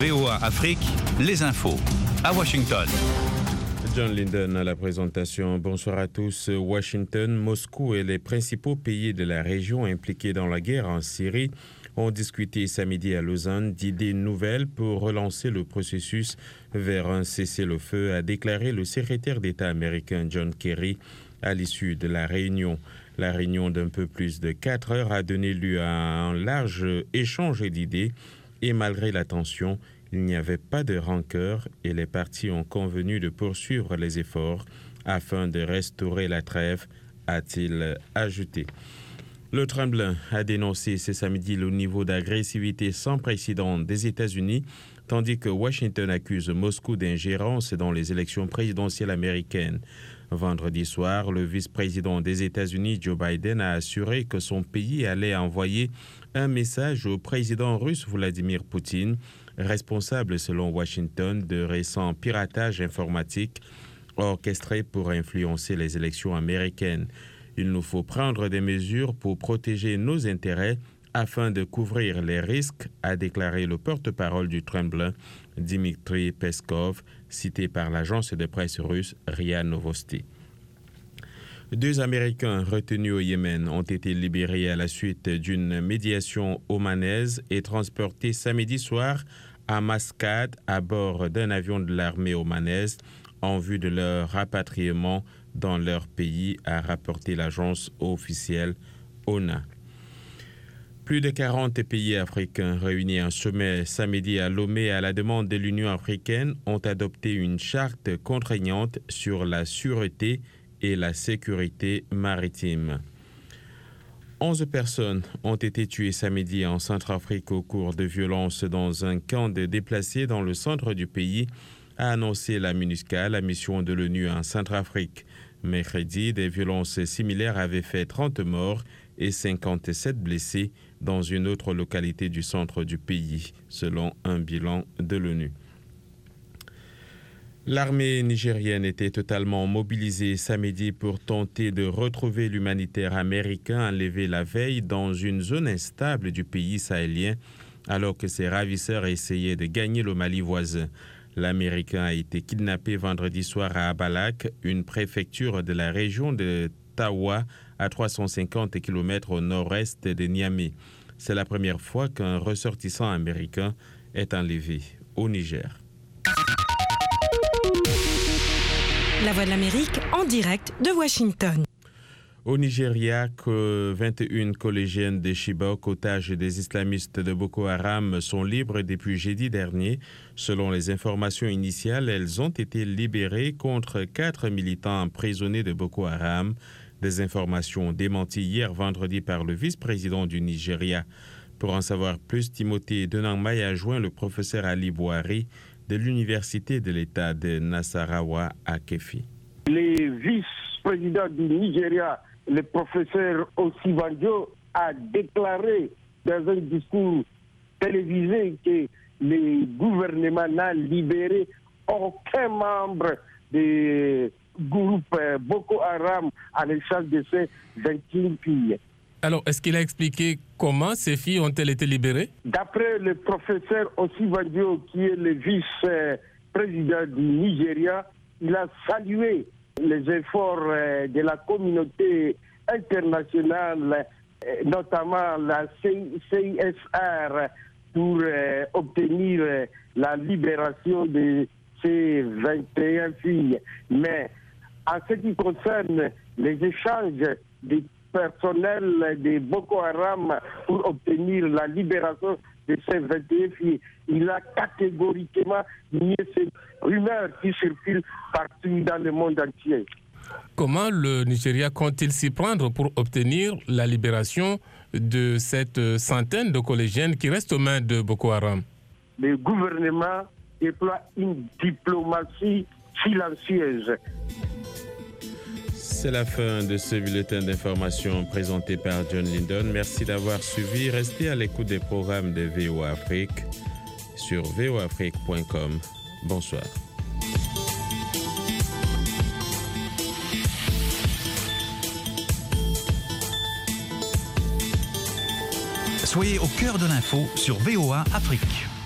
VOA Afrique, les infos, à Washington. John Linden à la présentation. Bonsoir à tous. Washington, Moscou et les principaux pays de la région impliqués dans la guerre en Syrie ont discuté samedi à Lausanne d'idées nouvelles pour relancer le processus vers un cessez-le-feu, a déclaré le secrétaire d'État américain John Kerry à l'issue de la réunion. La réunion d'un peu plus de 4 heures a donné lieu à un large échange d'idées et malgré la tension, il n'y avait pas de rancœur et les parties ont convenu de poursuivre les efforts afin de restaurer la trêve, a-t-il ajouté. Le Kremlin a dénoncé ce samedi le niveau d'agressivité sans précédent des États-Unis, tandis que Washington accuse Moscou d'ingérence dans les élections présidentielles américaines. Vendredi soir, le vice-président des États-Unis, Joe Biden, a assuré que son pays allait envoyer un message au président russe Vladimir Poutine, responsable selon Washington de récents piratages informatiques orchestrés pour influencer les élections américaines. Il nous faut prendre des mesures pour protéger nos intérêts afin de couvrir les risques, a déclaré le porte-parole du Kremlin, Dmitry Peskov, cité par l'agence de presse russe RIA Novosti. 2 Américains retenus au Yémen ont été libérés à la suite d'une médiation omanaise et transportés samedi soir à Mascate à bord d'un avion de l'armée omanaise en vue de leur rapatriement dans leur pays, a rapporté l'agence officielle ONA. Plus de 40 pays africains réunis à un sommet samedi à Lomé à la demande de l'Union africaine ont adopté une charte contraignante sur la sûreté et la sécurité maritime. 11 personnes ont été tuées samedi en Centrafrique au cours de violences dans un camp de déplacés dans le centre du pays, a annoncé la MINUSCA, la mission de l'ONU en Centrafrique. Mercredi, des violences similaires avaient fait 30 morts et 57 blessés dans une autre localité du centre du pays, selon un bilan de l'ONU. L'armée nigérienne était totalement mobilisée samedi pour tenter de retrouver l'humanitaire américain enlevé la veille dans une zone instable du pays sahélien, alors que ses ravisseurs essayaient de gagner le Mali voisin. L'Américain a été kidnappé vendredi soir à Abalak, une préfecture de la région de Tawa, à 350 km au nord-est de Niamey. C'est la première fois qu'un ressortissant américain est enlevé au Niger. La Voix de l'Amérique en direct de Washington. Au Nigeria, 21 collégiennes de Chibok, otages des islamistes de Boko Haram, sont libres depuis jeudi dernier. Selon les informations initiales, elles ont été libérées contre 4 militants emprisonnés de Boko Haram. Des informations démenties hier vendredi par le vice-président du Nigeria. Pour en savoir plus, Timothée Denangmay a joint le professeur Ali Bouhari de l'Université de l'État de Nasarawa à Kefi. Le vice-président du Nigeria, le professeur Osibanjo, a déclaré dans un discours télévisé que le gouvernement n'a libéré aucun membre du groupe Boko Haram à l'échange de ces 21 filles. Alors, est-ce qu'il a expliqué comment ces filles ont-elles été libérées? D'après le professeur Osibanjo, qui est le vice-président du Nigeria, il a salué les efforts de la communauté internationale, notamment la CISR, pour obtenir la libération de ces 21 filles. Mais en ce qui concerne les échanges des personnels de Boko Haram pour obtenir la libération de ces 21 filles, il a catégoriquement nié ces rumeurs qui circulent partout dans le monde entier. Comment le Nigeria compte-t-il s'y prendre pour obtenir la libération de cette centaine de collégiennes qui restent aux mains de Boko Haram? Le gouvernement déploie une diplomatie silencieuse. C'est la fin de ce bulletin d'information présenté par John Linden. Merci d'avoir suivi. Restez à l'écoute des programmes de VOA Afrique sur voaafrique.com. Bonsoir. Soyez au cœur de l'info sur VOA Afrique.